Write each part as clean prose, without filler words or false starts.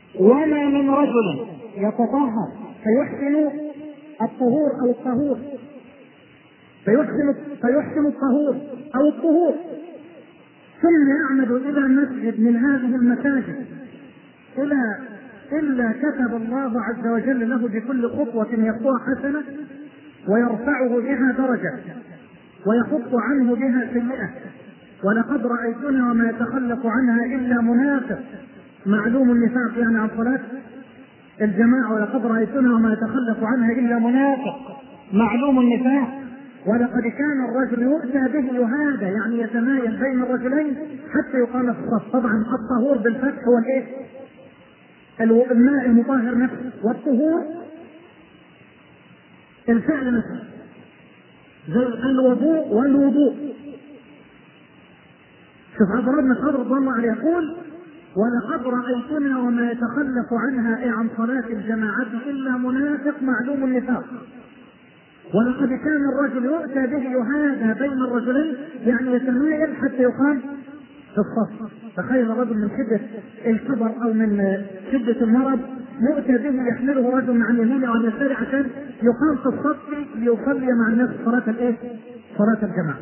وما من رجل يتطهر فيحسن الطهور أو الطهور فيحسن الطهور أو الطهور ثم يعمد إلى مسجد من هذه المساجد إلا كتب الله عز وجل له بكل خطوة يخطوها حسنة ويرفعه بها درجة ويحط عنه بها سيئة. ولقد رأيتنا وما يتخلف عنها إلا منافق معلوم النفاق يعني عن صلاة الجماعة. ولقد رأيتنا وما يتخلف عنها إلا منافق معلوم النفاق. ولقد كان الرجل يؤتى به يهادى يعني يتمايل بين الرجلين حتى يقام في الصف. طبعا الطهور بالفتح هو الايه؟ الماء المطهر نفسه، والطهور الفعل نفسه زي الوضوء والوضوء. شوف عبد الله بن مسعود رضي الله عنه يقول ولقد رأيتنا وما يتخلف عنها عن صلاة الجماعة إلا منافق معلوم النفاق. ولقد كان الرجل يؤتى به يهادى بين الرجلين يعني يتمايل حتى يقام في الصف. تخيل رجل من شدة الكبر أو من شدة المرض يؤتى به يحمله رجل عن يمينه وعن يساره عشان يقام في الصف ليصلي مع الناس صلاة الايه؟ صلاة الجماعة.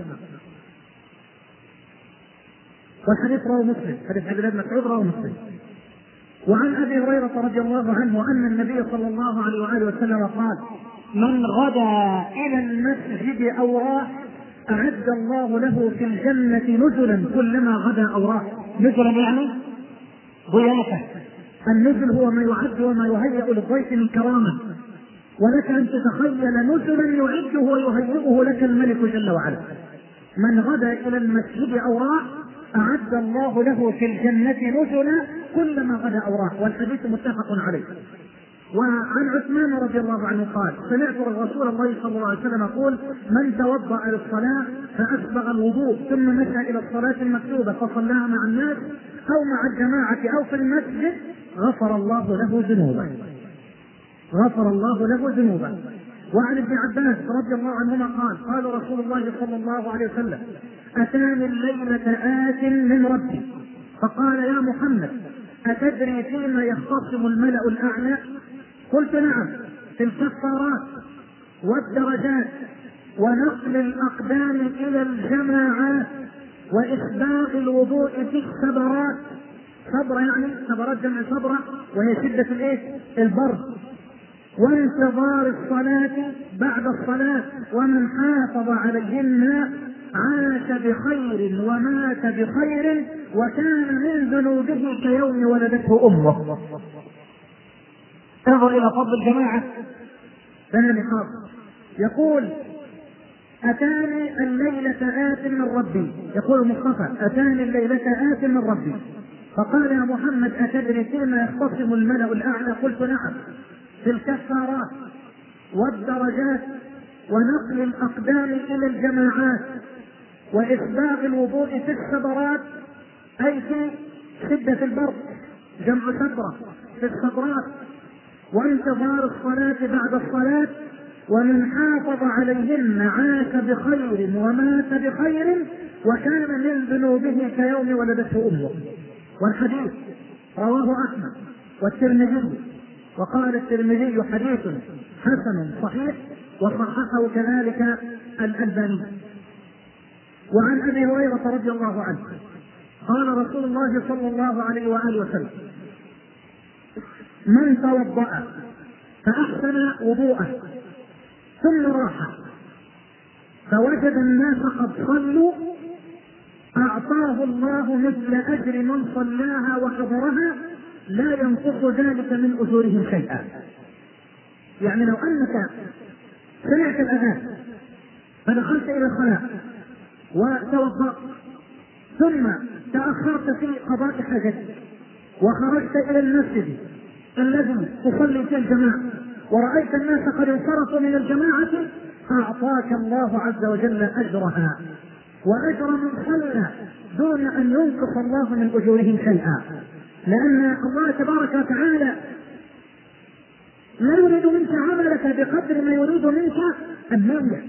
والحديث رواه مسلم، حديث عبد الله بن مسعود رواه مسلم. وعن ابي هريره رضي الله عنه ان النبي صلى الله عليه واله وسلم قال من غدا الى المسجد او راح اعد الله له في الجنه نزلا كلما غدا او راح. نزلا يعني ضيافه. النزل هو ما يعد وما يهيأ للضيف من كرامه. ولك ان تتخيل نزلا يعده ويهيئه لك الملك جل وعلا. من غدا الى المسجد او راح أعد الله له في الجنة نزلا كلما غدا أو راح. والحديث متفق عليه. وعن عثمان رضي الله عنه قال سمعت رسول الله صلى الله عليه وسلم يقول من توضأ للصلاة فأسبغ الوضوء ثم مشى إلى الصلاة المكتوبة فصلاها مع الناس أو مع الجماعة أو في المسجد غفر الله له ذنوبه. غفر الله له ذنوبه. وعن ابن عباس رضي الله عنهما قال قال رسول الله صلى الله عليه وسلم أتاني الليلة آت من ربي فقال يا محمد أتدري فيما يختصم الملأ الأعلى؟ قلت نعم، في الكفارات والدرجات ونقل الأقدام إلى الجماعات وإسباغ الوضوء في السبرات. صبرة يعني سبرات جمع صبرة وهي شدة الايه؟ البرد. وانتظار الصلاة بعد الصلاة ومن حافظ عليهن عاش بخير ومات بخير وكان من ذنوبه كيوم ولدته أمه. انظر إلى فضل الجماعة. ثاني حافظ يقول أتاني الليلة آت من ربي. يقول المصطفى أتاني الليلة آت من ربي فقال يا محمد أتدري فيما يختصم الملأ الأعلى؟ قلت نعم، في الكفارات والدرجات ونقل الأقدام إلى الجماعات وإسباغ الوضوء في السبرات أي في شدة البرد جمع سبرة في السبرات وانتظار الصلاة بعد الصلاة ومن حافظ عليهن عاش بخير ومات بخير وكان من ذنوبه كيوم ولدته أمه. والحديث رواه أحمد والترمذي وقال الترمذي حديث حسن صحيح وصححه كذلك الألباني. وعن أبي هريرة رضي الله عنه قال رسول الله صلى الله عليه وآله وسلم من توضأ فأحسن وضوءه ثم راح فوجد الناس قد صلوا أعطاه الله مثل أجر من صلاها وحضرها لا ينقص ذلك من أجورهم شيئا. يعني لو أنك سمعت الأذان فدخلت إلى الصلاة وتوضأت ثم تأخرت في قضاء حاجتك وخرجت إلى المسجد الذي تصلي فيه الجماعة ورأيت الناس قد انصرفوا من الجماعة أعطاك الله عز وجل أجرها وأجر من صلى دون أن ينقص الله من أجورهم شيئا. لأن الله تبارك وتعالى لا يريد منك عملك بقدر ما يريد منك النية.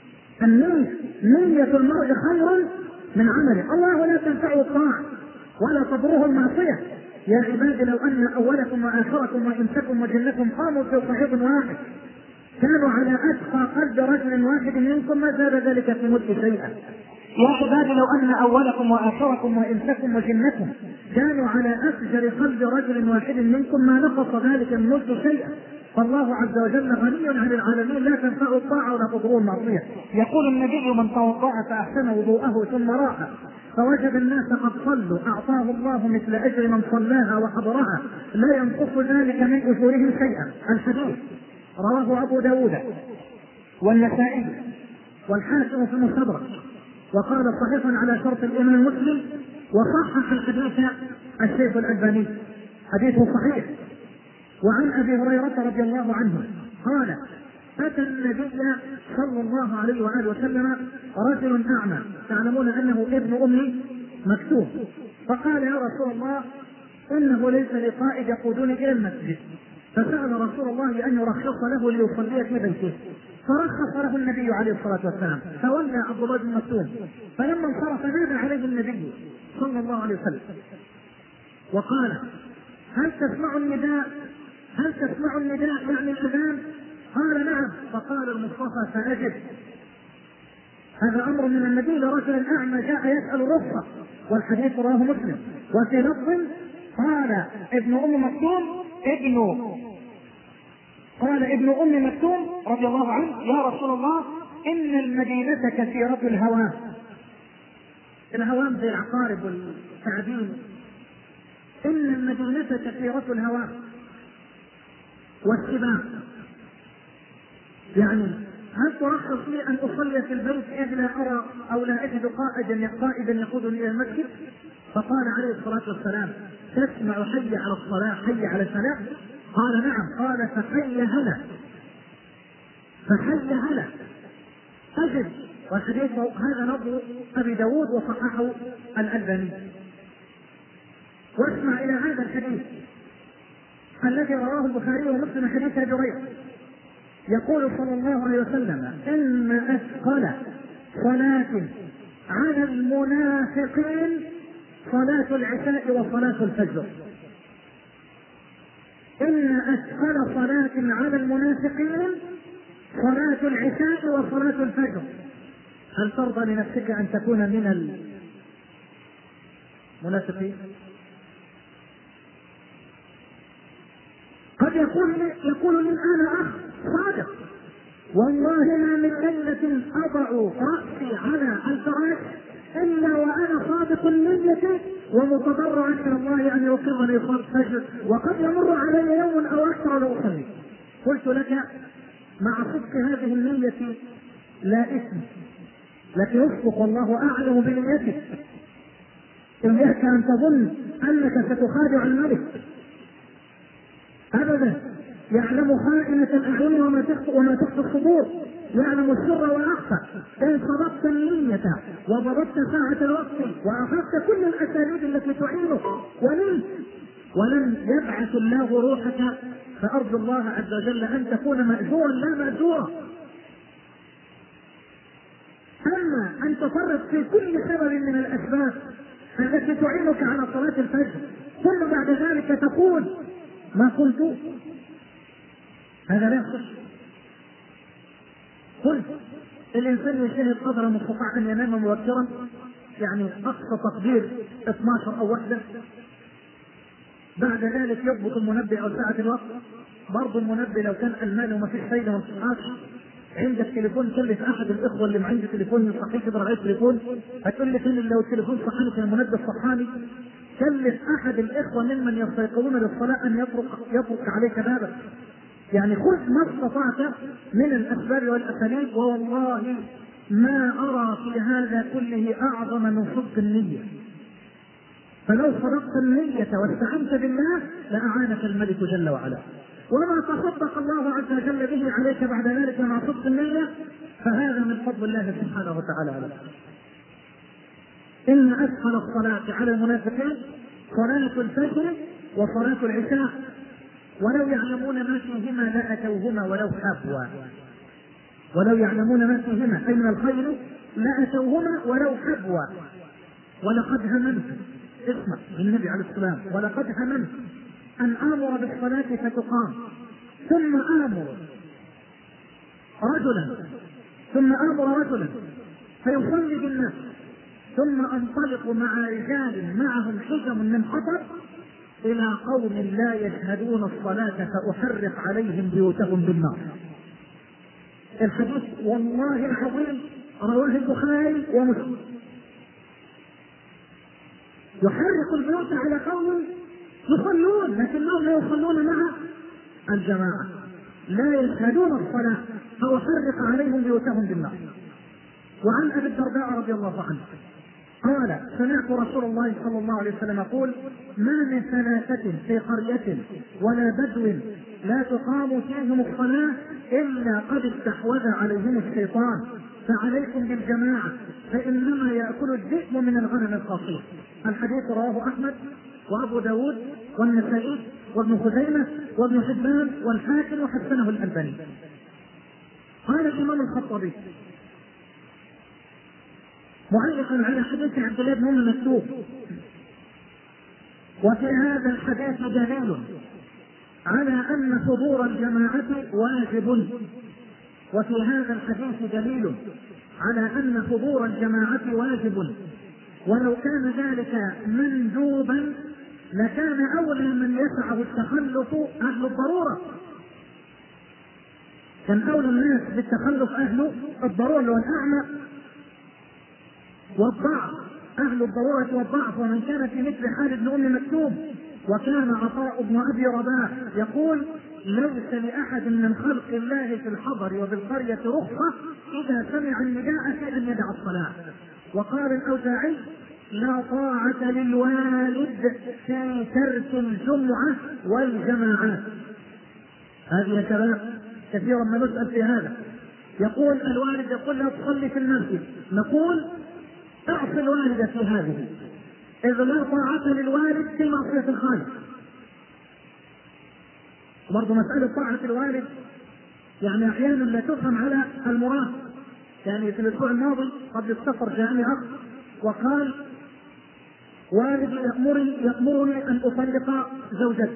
نية المرء خير من عمله. الله لا تنفعه الطاعة ولا تضره المعصية، يا عبادي لو أن أولكم وآخركم وإنسكم وجنكم قاموا في صعيد واحد كانوا على أتقى قلب رجل واحد منكم ما زاد ذلك في ملك شيئا. يا عبادي لو أن أولكم وآخركم وإنسكم وجنكم كانوا على أفجر قلب رجل واحد منكم ما نقص ذلك من ملك شيئا. فالله عز وجل غني عن العالمين لا تنفع الطاعة ولا تضر المعصية. يقول النبي: من توضأ فأحسن وضوءه ثم راح فوجد الناس قد صلوا أعطاه الله مثل أجر من صلاها وحضرها لا ينقص ذلك من أجورهم شيئا. الحديث رواه أبو داود والنسائي والحاكم في المستدرك وقال صحيح على شرط الإمام مسلم، وصحح الحديث الشيخ الألباني، حديث صحيح. وعن أبي هريرة رضي الله عنه قال: أتى النبي صلى الله عليه وآله وسلم رجل أعمى تعلمون أنه ابن أم مكتوم، فقال: يا رسول الله إنه ليس لقائد يقودني إلى المسجد، فسأل رسول الله أن يرخص له ليصلي في بيته، فرخص له النبي عليه الصلاة والسلام، فولى عبد الله بن مكتوم، فلما انصرف نادى عليه النبي صلى الله عليه وسلم وقال: هل تسمع النداء؟ هل تسمع النداء يعني الأذان؟ قال: نعم. فقال المصطفى: فأجب. هذا أمر من النبي لرجل أعمى جاء يسأل رخصة، والحديث رواه مسلم. وفي لفظ قال ابن أم مكتوم قال ابن أم مكتوم رضي الله عنه: يا رسول الله إن المدينة كثيرة الهوام. الهوام زي العقارب والثعابين. إن المدينة كثيرة الهوام والسباع، يعني هل ترخص لي أن أصلي في البيت إذ لا أرى أو لا أجد قائدا يقودني إلى المسجد؟ فقال عليه الصلاة والسلام: تسمع حي على الصلاة حي على الفلاح؟ قال: نعم. قال: فحي هلا فحي هلا أجل. والحديث هذا لفظ أبي داود وصححه الألباني. واسمع إلى هذا الحديث الذي رواه البخاري ومسلم، حديث أبي هريرة، يقول صلى الله عليه وسلم: إن أثقل صلاة على المنافقين صلاة العشاء وصلاة الفجر. إن أثقل صلاة على المنافقين صلاة العشاء وصلاة الفجر. هل ترضى لنفسك أن تكون من المنافقين؟ قد يقول لي أنا أخ صادق، والله ما من ليلة أضع رأسي على الفراش إلا وأنا صادق النية ومتضرع إلى الله أن يوقظني صلاة الفجر، وقد يمر علي يوم أو أكثر لا أصلي. قلت لك: مع صدق هذه النية لا إثم، لكن اصدق والله أعلم بنيتك. إياك أن تظن أنك ستخادع الملك، أبدا. يعلم خائنة الأعين وما تخفي الصدور، يعلم السر وأخفى. إن صدقت النية وضبطت ساعة الوقت وأخذت كل الأساليب التي تعينك ولم يبعث الله روحك، فأرجو الله عز وجل أن تكون مأجورا لا مأجورا. أما أن تفرط في كل سبب من الأسباب التي تعينك على صلاة الفجر ثم بعد ذلك تقول ما قلت، هذا لا يصح. قل الإنسان يجتهد قدر المستطاع أن ينام مبكرا، يعني أقصى تقدير 12 أو 1، بعد ذلك يضبط المنبه أو ساعة الوقت. برضو المنبه لو كان ألماني وما فيش فايدة ما تصحاش، عندك تليفون كلف أحد الإخوة اللي عنده تليفون يصحيك يضرب عليه التليفون، هتقول لي فين لو التليفون صحاني كان المنبه صحاني؟ كلف أحد الإخوة ممن يستيقظون للصلاة أن يطرق عليك بابك. يعني خذ ما استطعت من الأسباب والأساليب، والله ما أرى في هذا كله أعظم من صدق النية. فلو صدقت النية واستعنت بالله لأعانك الملك جل وعلا، وما تصدق الله عز وجل به عليك بعد ذلك مع صدق النية فهذا من فضل الله سبحانه وتعالى عليك. إن أسهل الصلاة على المنافقين صلاة الفجر وصلاة العشاء ولو يعلمون ما فيهما لأتوهما ولو حبوا. ولو يعلمون ما فيهما أي من الخير لأتوهما ولو حبوا. ولقد هممت اسمع النبي عليه السلام: ولقد هممت أن آمر بالصلاة فتقام ثم آمر رجلا فيصلي بالناس ثم أنطلق مع رجال معهم حزم من حطب إلى قوم لا يشهدون الصلاة فأحرق عليهم بيوتهم بالنار. الحديث والله العظيم رواه البخاري ومسلم. يحرق البيوت على قوم يصلون لكنهم لا يصلون مع الجماعة، لا يشهدون الصلاة فأحرق عليهم بيوتهم بالنار. وعن أبي الدرداء رضي الله عنه قال: سمعت رسول الله صلى الله عليه وسلم يقول: ما من ثلاثة في قرية ولا بدو لا تقام فيهم الصلاة إلا قد استحوذ عليهم الشيطان، فعليكم بالجماعة فإنما يأكل الذئب من الغنم القصير. الحديث رواه أحمد وأبو داود والنسائي وابن خزيمة وابن حبان والحاكم وحسنه الألباني. قال الإمام الخطابي معلقا على حديث عبد الله بن أم مكتوم: وفي هذا الحديث دليل على أن حضور الجماعة واجب. وفي هذا الحديث دليل على أن حضور الجماعة واجب، ولو كان ذلك مندوبا لكان أولى من يسعه التخلف أهل الضرورة. كان أولى الناس بالتخلف أهل الضرورة والأعمى والضعف، أهل الضرورة والضعف. ومن كان في مثل حال ابن أم مكتوم. وكان عطاء بن أبي رباح يقول: ليس لأحد من خلق الله في الحضر وبالقرية رخصة إذا سمع النداء في أن يدع الصلاة. وقال الأوزاعي: لا طاعة للوالد في ترك الجمعة والجماعات. هذه يا شباب كثيرا ما نسأل في هذا، يقول الوالد يقول لا تصلي في المسجد، نقول اعصي الوالد في هذه، إذا لا طاعة للوالد في معصية الخالق. برضو مسألة طاعة الوالد يعني أحيانا لا تفهم على المراد. يعني في الأسبوع الماضي قبل السفر جاءني أخ وقال: والدي يأمرني أن أطلق زوجتي.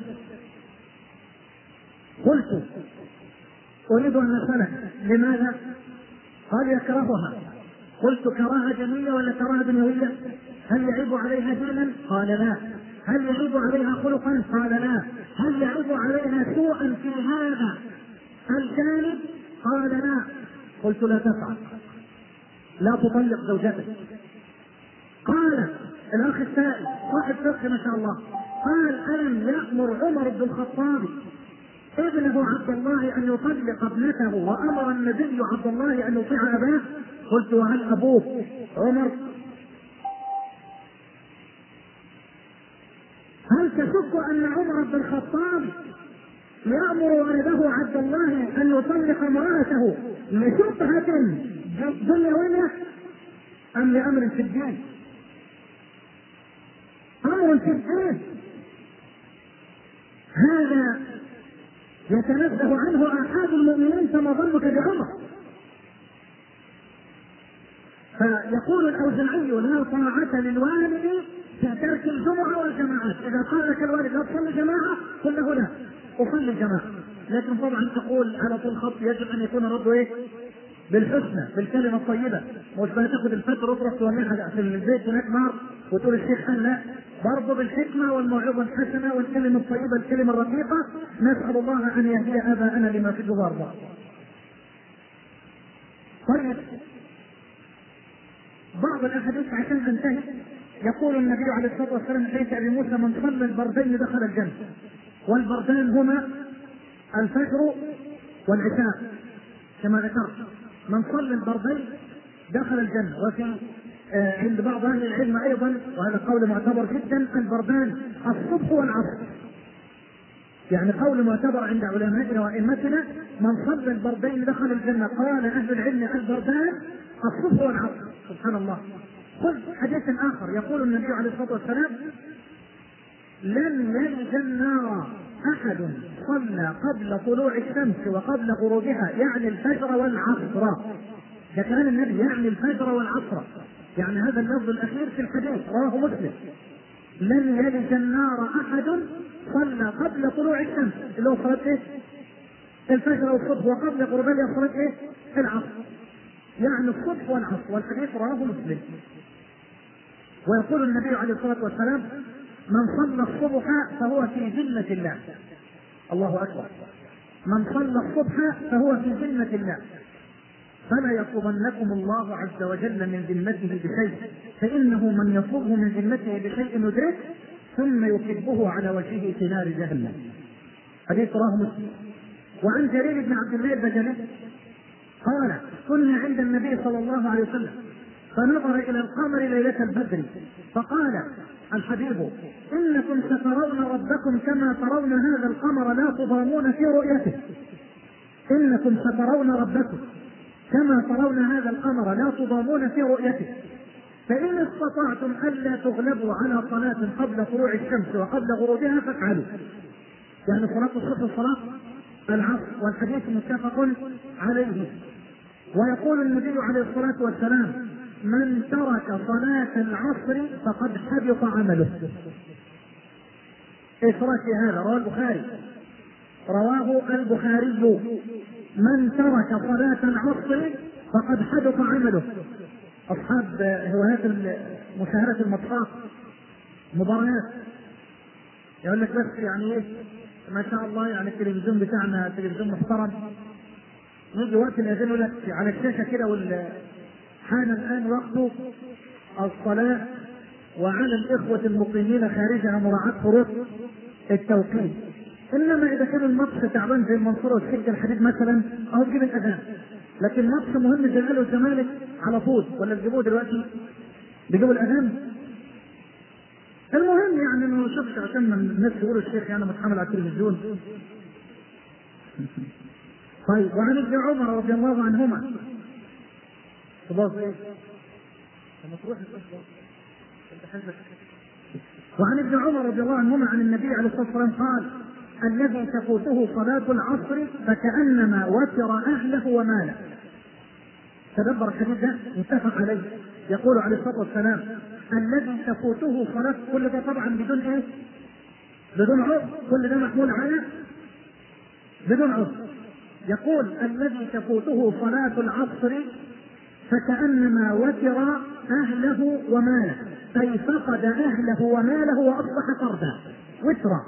قلت: أريد أن أسألك لماذا؟ قال: يكرهها. قلت: كراهة جميلة ولا كراهة دنيوية؟ هل يعيب عليها دينا؟ قال: لا. هل يعيب عليها خلقا؟ قال: لا. هل يعيب عليها سوءا في هذا الجانب؟ قال: لا. قلت: لا تفعل، لا تطلق زوجتك. قال الأخ السائل صاحب فقه ما شاء الله، قال: ألم يأمر عمر بن الخطاب ابنه عبد الله أن يطلق ابنته وأمر النبي عبد الله أن يطيع أباه؟ قلت: وهل أبوك عمر؟ هل تشك أن عمر بن الخطاب يأمر ولده عبد الله أن يطلق امرأته لشبهة دنيوية أم لأمر في الدين؟ أمر في الدين هذا يتنزه عنه أحد المؤمنين، فما ظنك بعمر؟ فيقول الأوزاعي: لا طاعة للوالد في ترك الجمعة والجماعات. إذا قال لك الوالد لا تصلي جماعة قل له: لا أصلي جماعة. لكن طبعا تقول على طول خط يجب أن يكون الرد إيه؟ بالحسنى، بالكلمة الطيبة. مش بتاخذ الفترة وتروح تولعها في البيت هناك نار وتقول الشيخ لا، برضه بالحكمة والموعظة الحسنة والكلمة الطيبة الكلمة الرقيقة. نسأل الله أن يهدي آباءنا لما في الجوار. طيب بعض الأحاديث عشان تنتهي يقول النبي عليه الصلاة والسلام في حديث أبي موسى: من صلى البردين دخل الجنة. والبردان هما الفجر والعشاء كما ذكرت. من صلى البردين دخل الجنة. وفي عند بعض أهل العلم أيضا، وهذا قول معتبر جدا، البردان الصبح والعصر. يعني قول معتبر عند علمائنا وأئمتنا: من صلى البردين دخل الجنة. قال أهل العلم: البردان الصبح والعصر. سبحان الله. خذ حديث آخر يقول النبي عليه الصلاة والسلام: لن يلج النار أحد صلى قبل طلوع الشمس وقبل غروبها، يعني الفجر والعصر. ده كلام النبي، يعني الفجر والعصر. يعني هذا اللفظ الأخير في الحديث رواه مسلم. لن يلج النار أحد صلى قبل طلوع الشمس، اللي هو صلاة إيه؟ الفجر والصبح، وقبل غروبها صلاة إيه؟ العصر، يعني الصبح والعصر، والحديث رواه مسلم. ويقول النبي عليه الصلاة والسلام: من صلى الصبح فهو في ذمة الله. الله أكبر. من صلى الصبح فهو في ذمة الله، فلا يطلبنكم الله عز وجل من ذمته بشيء، فإنه من يطلبه من ذمته بشيء يدرك ثم يكبه على وجهه في نار جهنم. حديث رواه مسلم. وعن جرير بن عبد الله البجلي قال: كنا عند النبي صلى الله عليه وسلم فنظر إلى القمر ليلة البدر فقال الحبيب: إنكم سترون ربكم كما ترون هذا القمر لا تضامون في رؤيته. إنكم سترون ربكم كما ترون هذا القمر لا تضامون في رؤيته، فإن استطعتم ألا تغلبوا على صلاة قبل طلوع الشمس وقبل غروبها فافعلوا. يعني صلاة الصبح وصلاة العصر، والحديث متفق عليه. ويقول النبي عليه الصلاة والسلام: من ترك صلاة العصر فقد حبط عمله. ايش رأيك هذا؟ رواه البخاري، رواه البخاري: من ترك صلاة العصر فقد حبط عمله. أصحاب هوايات مشاهدة الماتشات مباريات يقول لك بس يعني ايه ما شاء الله، يعني التلفزيون بتاعنا تلفزيون محترم، نيجي وقت الاذان يقول لك على الشاشه كده حان الان وقت الصلاه، وعلى الاخوه المقيمين خارجها مراعاه فروض التوقيت. انما اذا كان الماتش تعبان زي المنصوره والسكه الحديد مثلا اهو تجيب الاذان، لكن ماتش مهم زي الاهلي والزمالك على طول ولا تجيبوه دلوقتي؟ بيجيبوا الاذان. المهم يعني انه شوفش عشان الناس يقولوا الشيخ يعني متحمل على التلفزيون. طيب. وعن ابن عمر رضي الله عنهما وعن ابن عمر رضي الله عنهما عن النبي عليه الصلاه والسلام قال: الذي تفوته صلاة العصر فكأنما وتر أهله وماله. تدبر الحديث ده متفق عليه. يقول عليه الصلاة والسلام: الذي تفوته صلاة، كل ده طبعا بدون ايه؟ بدون عذر، كل ده محمول على بدون عذر. يقول: الذي تفوته صلاة العصر فكأنما وتر أهله وماله، أي فقد أهله وماله وأصبح فردا. وترا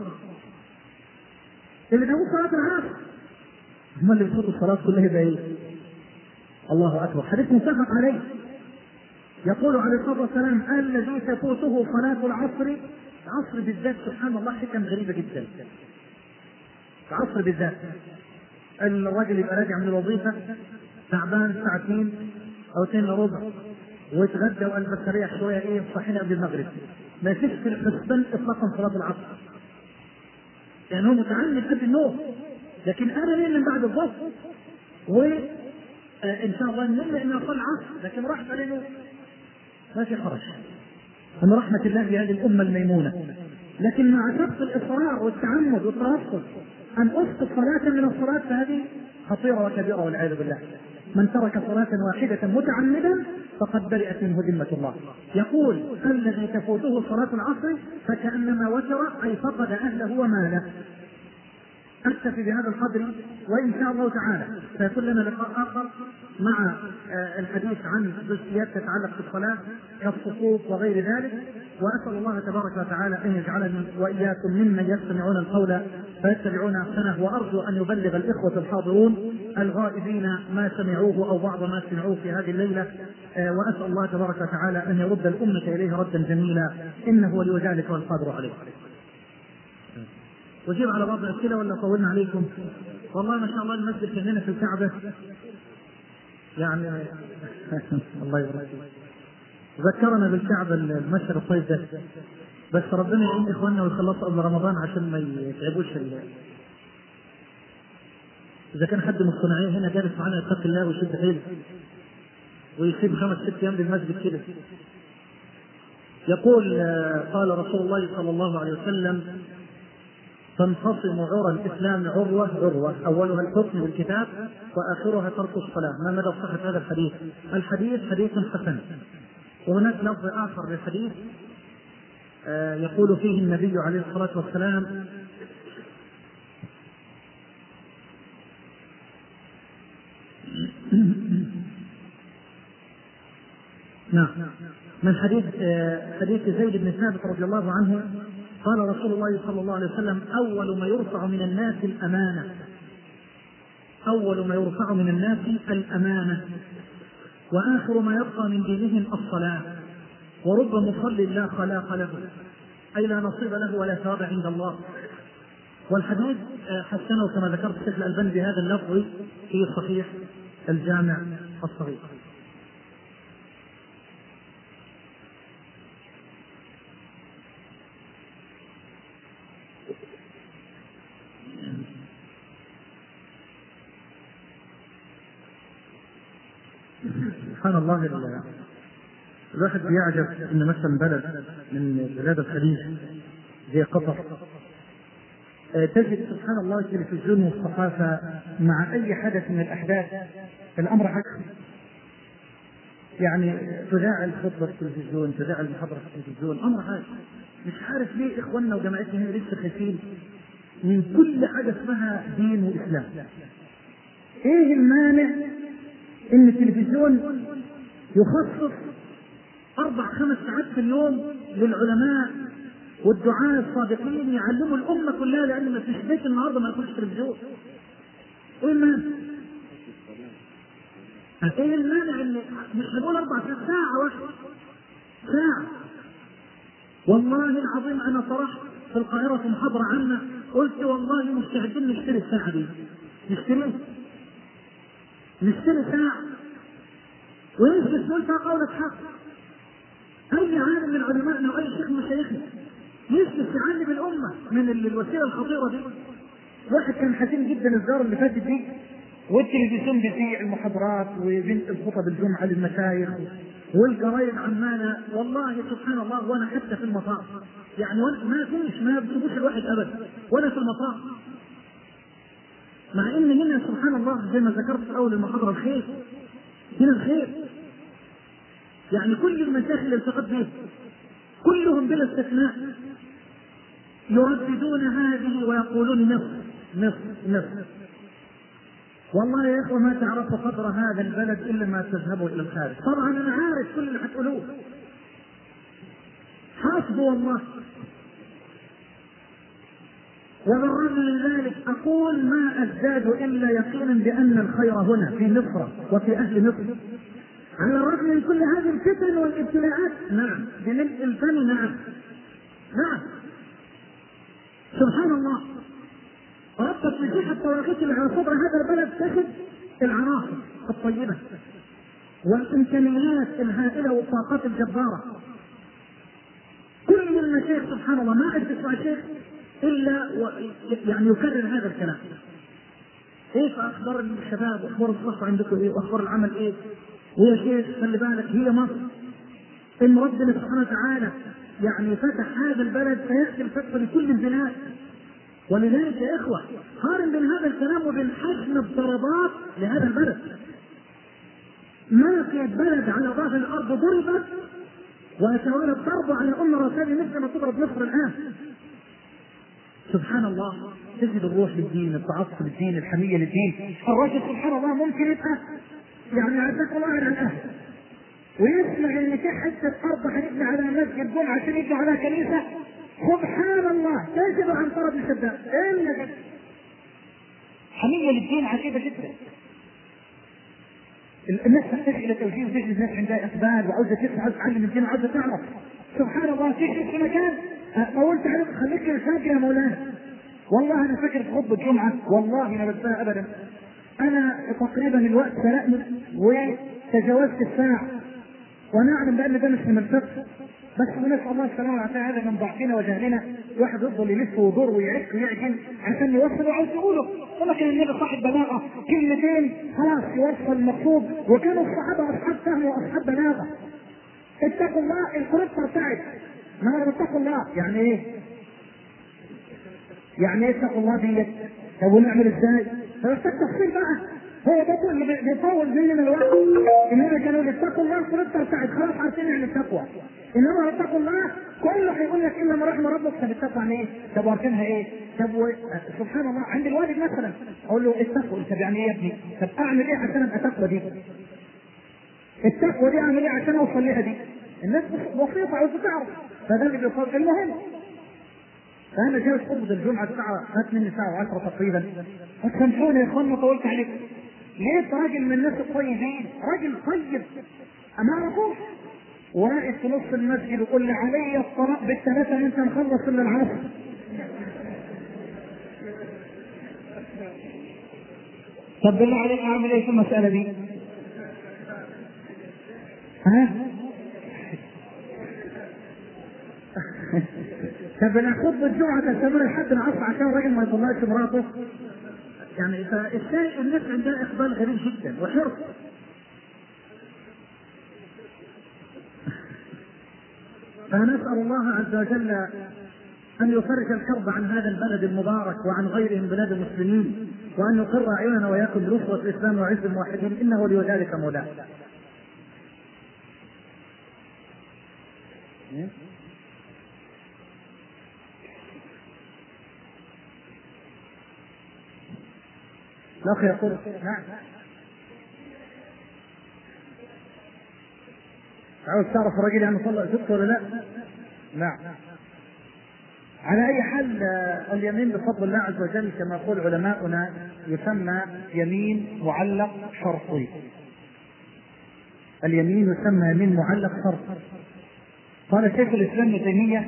اللي بيقول صلاة العصر، هم اللي بيفوتوا الصلاة كلها يبقى ايه؟ الله أكبر. حديث متفق عليه. يقول عليه الصلاة والسلام: الذي تفوته صلاة العصر. العصر بالذات سبحان الله حكم غريبة جدا. العصر بالذات الراجل يبقى راجع من الوظيفة تعبان الساعة 2 أو 2 إلا ربع، ويتغدى وقلب سريع شوية ايه صحينا قبل المغرب، ما يفيش في الحسبان إطلاقا صلاة العصر، يعني هو متعمد قبل النوم، لكن أنا ليه من بعد الظهر وإن شاء الله ننام لأنه صلى العصر، لكن راحت عليه ما في حرج من رحمة الله بهذه الأمة الميمونة. لكن مع سبق الإصرار والتعمد والترصد أن أسقط صلاة من الصلاة فهذه خطيرة وكبيرة والعياذ بالله. من ترك صلاة واحدة متعمدا فقد برئت منه ذمة الله. يقول: الذي تفوته صلاة العصر فكأنما وتر، أي فقد أهله وماله. أكتفي بهذا القدر، وإن شاء الله تعالى سيكون لنا لقاء آخر مع الحديث عن جزئيات تتعلق بالصلاة كالصفوف وغير ذلك. وأسأل الله تبارك وتعالى أن يجعلني وإياكم ممن يستمعون القول فيتبعون أحسنه، وأرجو أن يبلغ الإخوة الحاضرون الغائبين ما سمعوه أو بعض ما سمعوه في هذه الليلة. وأسأل الله تبارك وتعالى أن يرد الأمة إليه ردا جميلا، إنه ولي ذلك والقادر عليه. وجيب على بعض الأسئلة ولا طولنا عليكم؟ والله ما شاء الله المسجد كأننا في الكعبة يعني الله يبارك. ذكرنا بالكعبة المشهد الصيف ده، بس ربنا يعين إخواننا ويخلصوا قبل رمضان عشان ما يتعبوش. إذا كان حد من الصناعية هنا جالس معنا يتقي الله ويشد حيله ويسيب 5-6 أيام للمسجد كده. يقول: قال رسول الله صلى الله عليه وسلم: تنفصم عرى الإسلام عروة، أولها الحكم بالكتاب وآخرها ترك الصلاة. ما مدى صحة هذا الحديث؟ الحديث حديث حسن. وهناك لفظ آخر للحديث: يقول فيه النبي عليه الصلاة والسلام: نعم، من حديث زيد بن ثابت رضي الله عنه قال رسول الله صلى الله عليه وسلم: أول ما يرفع من الناس الأمانة، أول ما يرفع من الناس الأمانة، وآخر ما يبقى من دينهم الصلاة، ورب مصلي لا خلاق له، أي لا نصيب له ولا ثواب عند الله. والحديث حسنه كما ذكرت الشيخ الألباني بهذا اللفظ في صحيح الجامع الصغير. سبحان الله، الواحد بيعجب ان مثلا بلد من بلاد الخليج زي قطر تجد سبحان الله التلفزيون والصحافه مع اي حدث من الاحداث الامر عكس. يعني تذاع الخطبه في التلفزيون، تذاع المحاضره في التلفزيون، امر عكس. مش عارف ليه اخواننا وجماعتنا هنا لسه خايفين من كل حاجه اسمها دين واسلام. ايه المانع ان التلفزيون يخصص 4-5 ساعات في اليوم للعلماء والدعاة الصادقين يعلموا الأمة كلها، لأن ما فيش بيت النهارده ما يكونش تلفزيون. إيه المانع؟ إيه المانع إن مش هنقول 4 ساعات، ساعة واحدة، ساعة. والله العظيم أنا طرحت في القاهرة في محاضرة عامة، قلت والله مستعدين نشتري الساعة دي، نشتري ساعة ويجلس نقول فيها قولة حق. أي عالم من علمائنا وأي شيخ من مشايخنا يجلس يعلم الأمة من الوسيلة الخطيرة دي. واحد كان حزين جدا الزيارة اللي فاتت دي، والتلفزيون بيذيع المحاضرات وبنت الخطب الجمعة للمشايخ والجرايد عمالة، والله سبحان الله. وأنا حتى في المطار يعني ما بتشوفوش الواحد أبدا ولا في المطار، مع إن هنا سبحان الله زي ما ذكرت في أول المحاضرة الخير، هنا الخير. يعني كل المشايخ اللي التقيت بهم كلهم بلا استثناء يرددون هذه ويقولون نصف. والله يا اخوه ما تعرفوا قدر هذا البلد الا ما تذهبوا الى الخارج. طبعا انا عارف كل اللي حتقولوه، حاسبوا والله. وبالرغم من ذلك اقول ما ازداد الا يقينا بان الخير هنا في مصر وفي اهل مصر، على الرغم من كل هذه الفتن والابتلاءات. نعم، بملء الفم. نعم سبحان الله. ربك مسيح الطواغيت اللي على صدر هذا البلد تجد العناصر الطيبة والإمكانيات الهائلة والطاقات الجبارة. كل المشايخ سبحان الله ما أجد اسمع شيخ إلا يعني يكرر هذا الكلام. كيف أخبار الشباب وأخبار الصحة عندكم إيه وأخبار العمل إيه؟ ويا شيخ خلي بالك هي مصر إن ربنا سبحانه وتعالى يعني فتح هذا البلد فيأتي الفتح لكل البلاد. ولذلك يا إخوة قارن بين هذا الكلام وبين حجم الضربات لهذا البلد. ما في بلد على ظهر الأرض ضربت ويتولى الضرب على أم رسائل مثل ما تضرب مصر الآن. سبحان الله، تجد الروح للدين، التعصب للدين، الحمية للدين. الرجل سبحان الله ممكن يبقى يعني عزك الله على الأهل ويسمع ان في حته ارض هنبني على مسجد جمعه عشان يبني على كنيسه، سبحان الله تجد عن طرف الشباب. الا حميه للدين عجيبه جدا. الناس تحتاج الى توجيه، تجد الناس عندها اقبال وعاوزه تسمع، عاوزه تعلم الدين وعاوزه تعرف. سبحان الله تجلس في مكان قلت عليك خليك فاكر يا مولانا. والله انا فاكر في خطبه الجمعه والله ما بنساها ابدا. انا تقريبا الوقت سرقني وتجاوزت الساعه، ونعلم بان ده مش من الفقه، بس نسال الله السلامه والعافيه. هذا من ضعفنا وجهلنا، الواحد يفضل يلف ويدور ويعك ويعجن عشان يوصل وعاوز يقوله. ولكن النبي صاحب بلاغه، كلمتين خلاص يوصل المقصود. وكانوا الصحابه اصحاب فهم واصحاب بلاغه. اتقوا الله القلوب ترتعد. ما اتقوا الله يعني ايه؟ يعني ايه اتقوا الله ديت؟ طب ونعمل ازاي؟ فبس التفصيل بقى هو ده اللي بيطول مننا الوقت. انما كانوا اتقوا الله القلوب ترتعد، خلاص عارفين يعني التقوى. انما اتقوا الله كله هيقول لك الا ما رحم ربك. طب التقوى عن ايه؟ طب واركانها ايه؟ طب سبحان الله عند الوالد مثلا اقول له التقوى، طب يعني ايه يا ابني؟ طب اعمل ايه عشان ابقى تقوى دي؟ التقوى دي اعمل ايه عشان اوصل لها دي؟ الناس بسيطه عاوزه تعرف، فده اللي بيوصل المهم. فانا جاي خطبه الجمعه الساعه 9:10 تقريبا، سامحوني يا اخوانا طولت عليكم. ليه راجل من الناس الطيبين، راجل طيب ما اعرفوش، واقف في نص المسجد يقول لي علي الطلاق بالثلاثه انت نخلص الا العصر. طب بالله عليك اعمل ايه في المساله دي؟ ها؟ طب انا خطبه الجمعه تستمر لحد العصر عشان الراجل ما يطلعش مراته. يعني فالشيء الناس عندها اقبال غريب جدا وحرص. فنسال الله عز وجل ان يفرج الكرب عن هذا البلد المبارك وعن غيره من بلاد المسلمين، وان يقر اعيننا واياكم بنصره الاسلام وعز الموحدين، انه ولي ذلك مولاه. الاخ يقول نعم عاوز تعرف الراجل يعني صلى ست ولا لا؟ نعم. على اي حال اليمين بفضل الله عز وجل كما يقول علماؤنا يسمى يمين معلق شرطي. اليمين يسمى يمين معلق شرطي. قال شيخ الاسلام ابن تيميه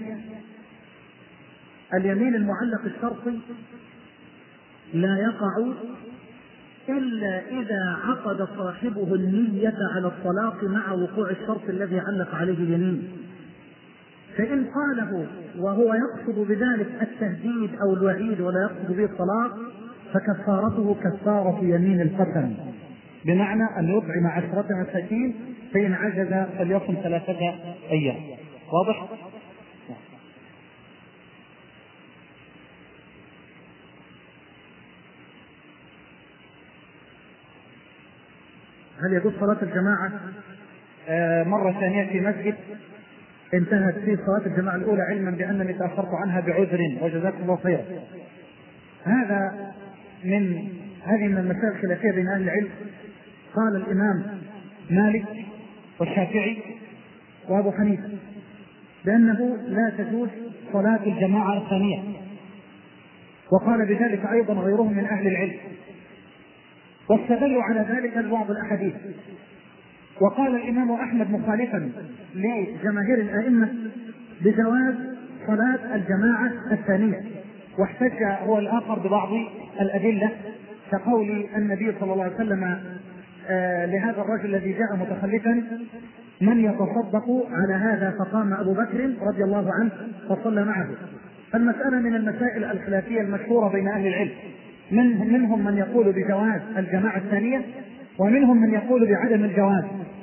اليمين المعلق الشرطي لا يقع إلا إذا عقد صاحبه النية على الطلاق مع وقوع الشرط الذي علق عليه اليمين. فإن قاله وهو يقصد بذلك التهديد أو الوعيد ولا يقصد به الطلاق فكفارته كفارة يمين القسم، بمعنى أن يطعم 10 مساكين فإن عجز فليصم 3 أيام. واضح؟ هل يجوز صلاة الجماعة مرة ثانية في مسجد انتهت فيه صلاة الجماعة الأولى علما بأنني تأخرت عنها بعذر وجزاكم الله خيرا؟ هذه من المسائل الخلافية بين أهل العلم. قال الإمام مالك والشافعي وأبو حنيفة بأنه لا تجوز صلاة الجماعة الثانية، وقال بذلك أيضا غيرهم من أهل العلم، واستدلوا على ذلك ببعض الأحاديث. وقال الإمام أحمد مخالفا لجماهير الأئمة بجواز صلاة الجماعة الثانية، واحتج هو الآخر ببعض الأدلة كقول النبي صلى الله عليه وسلم لهذا الرجل الذي جاء متخلفا من يتصدق على هذا؟ فقام أبو بكر رضي الله عنه فصلى معه. المسألة من المسائل الخلافية المشهورة بين أهل العلم، منهم من يقول بجواز الجماعة الثانية ومنهم من يقول بعدم الجواز.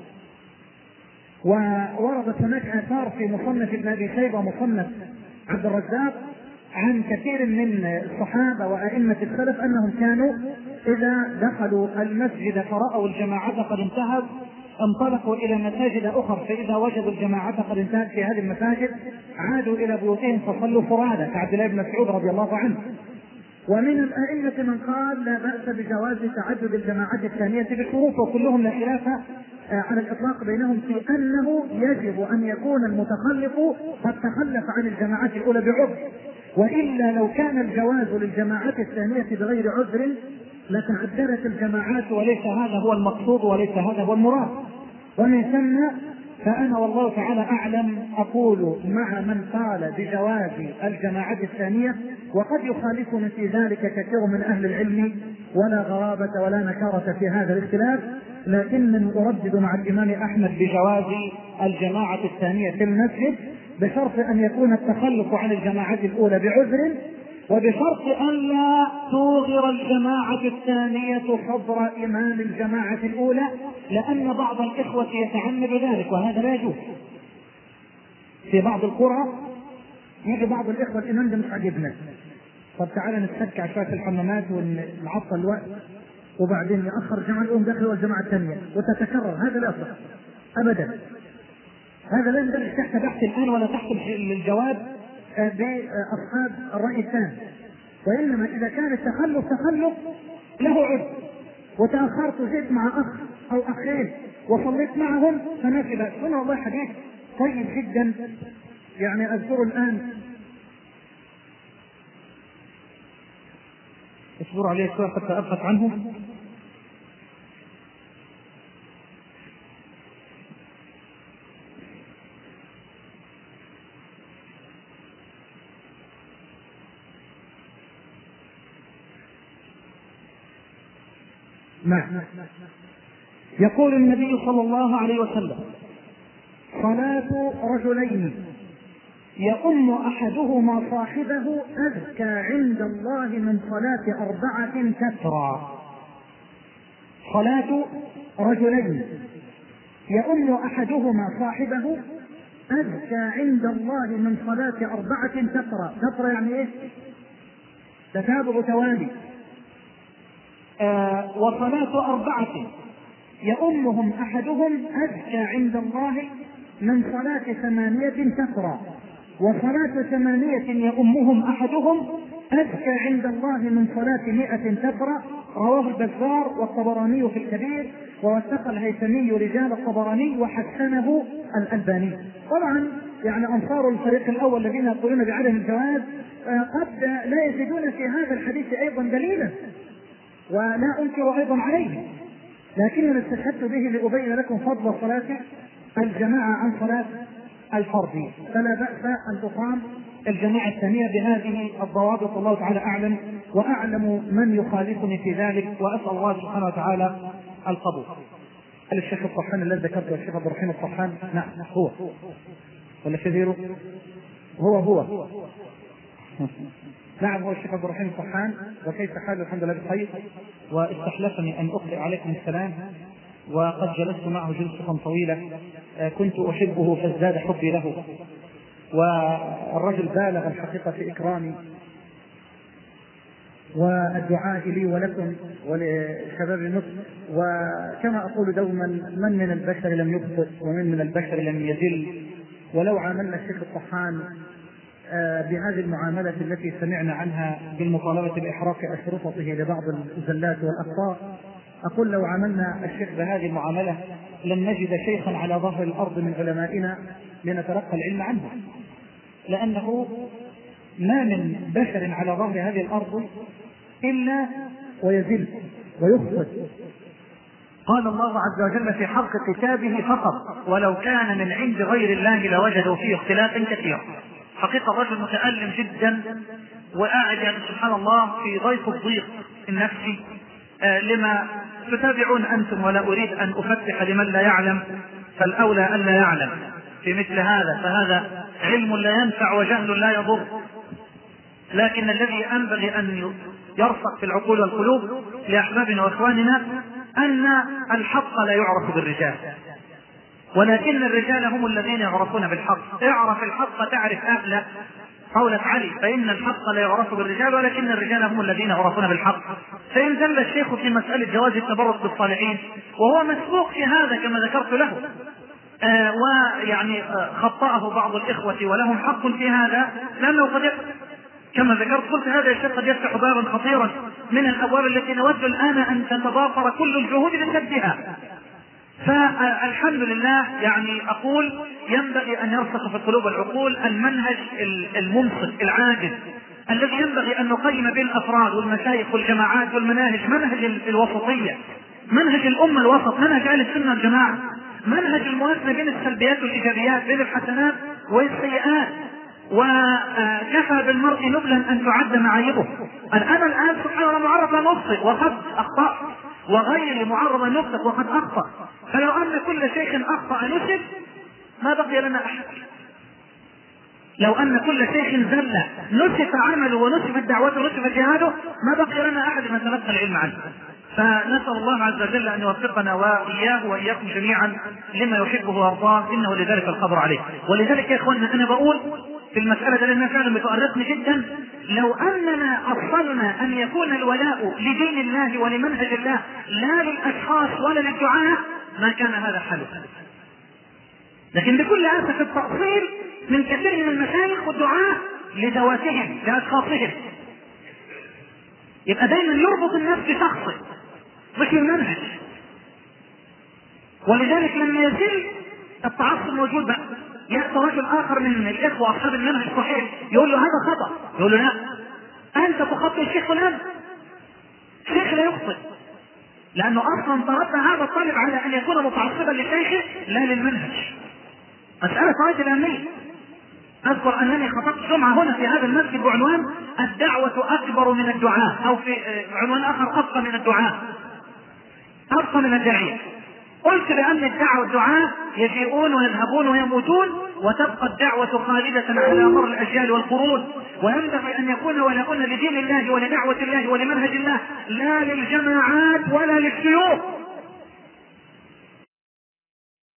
ووردت هناك آثار في مصنف ابن أبي شيبة ومصنف عبد الرزاق عن كثير من الصحابة وأئمة السلف أنهم كانوا إذا دخلوا المسجد فرأوا الجماعة قد انتهت انطلقوا إلى مساجد أخرى، فإذا وجدوا الجماعة قد انتهت في هذه المساجد عادوا إلى بيوتهم فصلوا فرادى كعبد الله بن مسعود رضي الله عنه. ومن الأئمة من قال لا بأس بجواز تعدد الجماعات الثانية بشروط، وكلهم لا خلاف على الإطلاق بينهم في أنه يجب أن يكون المتخلف قد تخلف عن الجماعات الأولى بعذر، وإلا لو كان الجواز للجماعات الثانية بغير عذر لتعددت الجماعات، وليس هذا هو المقصود وليس هذا هو المراد. ومن ثم فأنا والله تعالى أعلم أقول مع من قال بجواز الجماعة الثانية، وقد يخالفني في ذلك كثير من أهل العلم، ولا غرابة ولا نكارة في هذا الاختلاف، لكنني أردد مع الإمام أحمد بجواز الجماعة الثانية في المسجد بشرط أن يكون التخلف عن الجماعة الأولى بعذر، وبشرط أن لا توغر الجماعة الثانية صدر إمام الجماعة الأولى، لأن بعض الإخوة يتعمد ذلك وهذا لا يجوز. في بعض القرى يجي بعض الإخوة الإمام ده مش عاجبنا، طب تعالى نتسكع شوية الحمامات ونعطل الوقت وبعدين يأخر الجماعة الأولى داخل والجماعة الثانية وتتكرر، هذا لا يصح أبدا. هذا لا يندرج تحت بحث الآن ولا تحت الجواب بأصحاب الرأي الثاني، وإنما إذا كان التخلف له عذر وتأخرت زدت مع أخ أو أخين وصليت معهم فما في بأس. هنا والله حديث طيب جدا يعني أذكره الآن، اصبروا عليه شوي حتى أبحث عنه. نعم. يقول النبي صلى الله عليه وسلم: صلاة رجلين يؤم أحدهما صاحبه أزكى عند الله من صلاة 4 تترى. صلاة رجلين يؤم أحدهما صاحبه أزكى عند الله من صلاة 4 تترى. تترى يعني إيه؟ تتابع توالي. وصلاة 4 يؤمهم أحدهم أزكى عند الله من صلاة 8 تترى. وصلاة 8 يؤمهم أحدهم أزكى عند الله من صلاة 100 تترى. رواه البزار والطبراني في الكبير، ووثق الهيثمي رجال الطبراني وحسنه الألباني. طبعا يعني أنصار الفريق الأول الذين يقولون بعدم الجواز قد لا يجدون في هذا الحديث أيضا دليلا، ولا أنكر أيضا عليه، لكنني استشهدت به لأبين لكم فضل صلاة الجماعة عن صلاة الفرد، فلا بأس أن تقام الجماعة الثانية بهذه الضوابط. الله تعالى أعلم وأعلم من يخالفني في ذلك، وأسأل الله سبحانه وتعالى القبول. هل الشيخ الطحان الذي ذكرته الشيخ عبد الرحيم الطحان؟ نعم هو، ولا شذيره؟ هو نعم هو الشيخ عبد الرحيم الطحان. وكيف حاله؟ الحمد لله بخير، واستحلفني أن أقرأ عليكم السلام، وقد جلست معه جلسة طويلة كنت أحبه فازداد حبي له، والرجل بالغ الحقيقة في إكرامي والدعاء لي ولكم ولشباب مصر. وكما أقول دوما: من البشر لم يخطئ ومن البشر لم يزل. ولو عاملنا الشيخ الطحان بهذه المعاملة التي سمعنا عنها بالمطالبة بإحراق أشرطته لبعض الزلات والأخطاء، أقول لو عملنا الشيخ بهذه المعاملة لن نجد شيخا على ظهر الأرض من علمائنا لنتلقى العلم عنه، لأنه ما من بشر على ظهر هذه الأرض إلا ويزل ويخطئ. قال الله عز وجل في حق كتابه فقط: ولو كان من عند غير الله لوجدوا فيه اختلافا كثيرا. حقيقة الرجل متألم جدا، وقاعد يعني سبحان الله في ضيق الضيق النفسي لما تتابعون أنتم، ولا أريد أن أفتح لمن لا يعلم، فالأولى أن لا يعلم في مثل هذا، فهذا علم لا ينفع وجهل لا يضر. لكن الذي ينبغي أن يرسخ في العقول والقلوب لأحبابنا وإخواننا أن الحق لا يعرف بالرجال، ولكن الرجال هم الذين يعرفون بالحق. اعرف الحق تعرف أهله، قولة علي: فإن الحق لا يعرف بالرجال ولكن الرجال هم الذين يعرفون بالحق. فإن زل الشيخ في مسألة جواز التبرك بالصالحين وهو مسبوق في هذا كما ذكرت له، ويعني خطأه بعض الإخوة ولهم حق في هذا، لأنه قد كما ذكرت قلت هذا الشيء قد يفتح بابا خطيرا من الأبواب التي نود الآن أن تتضافر كل الجهود لسدها. فالحمد لله يعني أقول ينبغي أن يرسخ في القلوب والعقول المنهج المنصف العادل الذي ينبغي أن نقيم به الأفراد والمشايخ والجماعات والمناهج، منهج الوسطية، منهج الأمة الوسط، منهج أهل السنة والجماعة، منهج الموازنة بين السلبيات والإيجابيات، بين الحسنات والسيئات. وكفى بالمرء نبلا أن تعد معايبه. أنا الآن سبحان الله معرض أن أخطئ وقد أخطأت، وغيري معرض أن يخطئ وقد أخطأ، فلو أن كل شيخ أخطأ نسب ما بقي لنا أحد. لو أن كل شيخ زل نسف عمله ونسفت دعوته ونسف جهاده ما بقي لنا أحد نتلقى العلم عنه. فنسأل الله عز وجل أن يوفقنا وإياه وإياكم جميعا لما يحبه ويرضاه، إنه لذلك القدر عليه. ولذلك يا إخواننا أنا بقول في المسألة لأنها فعلا بتؤرقني جدا: لو أننا أصلنا أن يكون الولاء لدين الله ولمنهج الله لا للأشخاص ولا للدعاة ما كان هذا حله. لكن بكل اسف التأصيل من كثير من المشايخ والدعاة لذواتهم لاشخاصهم، يبقى دايما يربط الناس بشخصه مش المنهج. ولذلك لما يزل التعصب موجود بقى، يأتي رجل آخر من الإخوة أصحاب المنهج الصحيح يقول له هذا خطأ، يقول له لا أنت تخطئ الشيخ فلان. الشيخ لا يخطئ، لأنه أصلا تربى هذا الطالب على أن يكون متعصبا لشيخه لا للمنهج. مسألة غاية الأهمية. أذكر أنني خطبت جمعة هنا في هذا المسجد بعنوان الدعوة أكبر من الدعاء، أو في عنوان آخر أبقى من الدعاء، أبقى من الداعية. قلت بأن الدعوة والدعاء يجيئون ويذهبون ويموتون، وتبقى الدعوة خالدة على مر الأجيال والقرون، وينبغي أن يكون وليكن لدين الله ولدعوة الله ولمنهج الله، لا للجماعات ولا للشيوخ.